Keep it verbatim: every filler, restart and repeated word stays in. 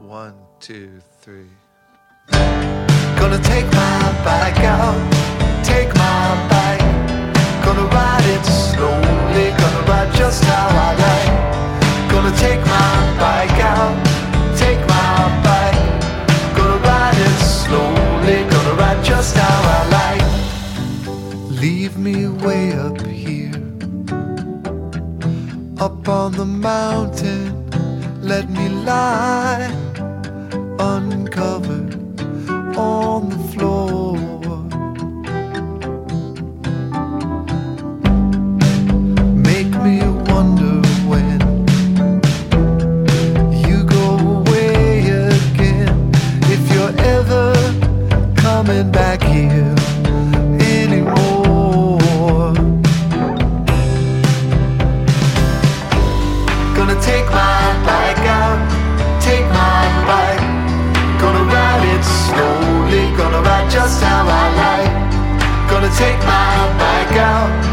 One, two, three. Gonna take my bike out, take my bike. Gonna ride it slowly, gonna ride just how I like. Gonna take my bike out, take my bike. Gonna ride it slowly, gonna ride just how I like. Leave me way up here, up on the mountain. Let me lie uncovered on the floor. Make me wonder when you go away again, if you're ever coming back here anymore. Gonna take my bike out, take my bike. Gonna ride it slowly, gonna ride just how I like. Gonna take my bike out,